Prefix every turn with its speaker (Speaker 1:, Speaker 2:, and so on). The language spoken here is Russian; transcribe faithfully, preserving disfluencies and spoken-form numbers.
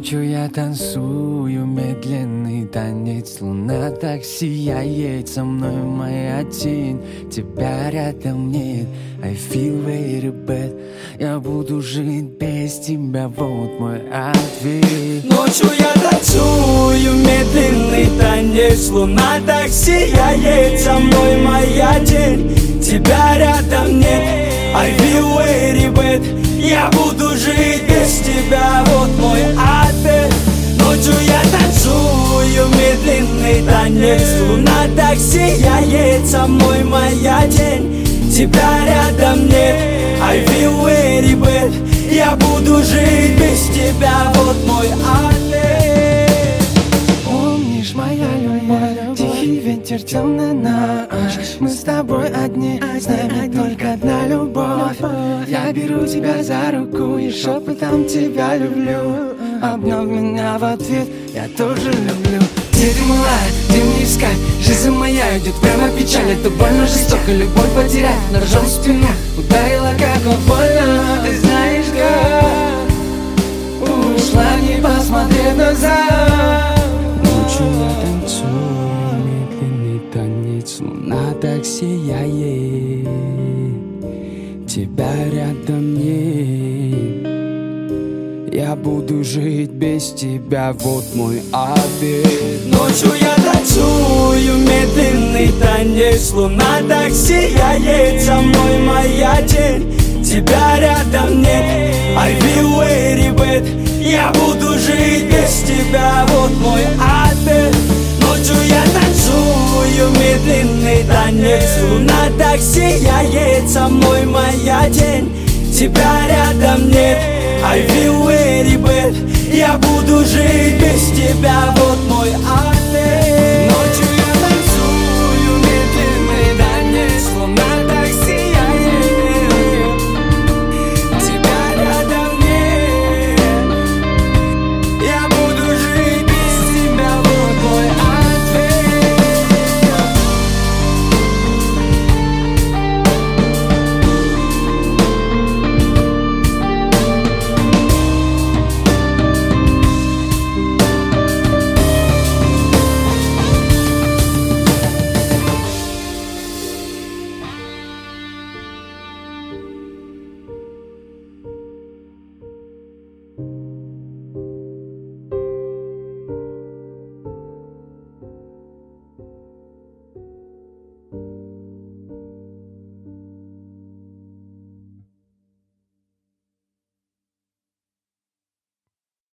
Speaker 1: Ночью я танцую медленный танец. Луна так сияет, со мной моя тень. Тебя рядом нет, I feel very bad. Я буду жить без тебя, вот мой ответ.
Speaker 2: Ночью я танцую медленный танец. Луна так сияет, со мной моя тень. Тебя рядом нет, I feel very bad. Я буду жить без тебя, вот мой ответ. Ночью я танцую медленный танец. Луна так сияет, со мной моя тень. Тебя рядом нет, I feel very bad. Я буду жить без тебя, вот мой ответ.
Speaker 1: Помнишь, моя любовь, тихий ветер, темная ночь. Мы с тобой одни, с нами только одна любовь. Я беру тебя за руку и шепотом тебя люблю. Обнял меня в ответ, я тоже люблю. Где ты, малая, где мне искать? Жизнь моя идет прямо печаль. Это больно, жестоко, любовь потерять. Ножом в спину ударила, как больно. Ты знаешь, как ушла, не посмотрев назад.
Speaker 2: Ночью я танцую медленный танец. Луна так сияет, тебя рядом нет. Я буду жить без тебя, вот мой ответ. Ночью я танцую медленный танец. Луна так сияет, со мной моя тень. Тебя рядом нет, I feel very bad. Я буду жить без тебя, вот мой ответ. Ночью я танцую медленный танец. Луна так сияет, со мной моя тень. Тебя рядом нет, I feel very bad. Я буду жить без тебя,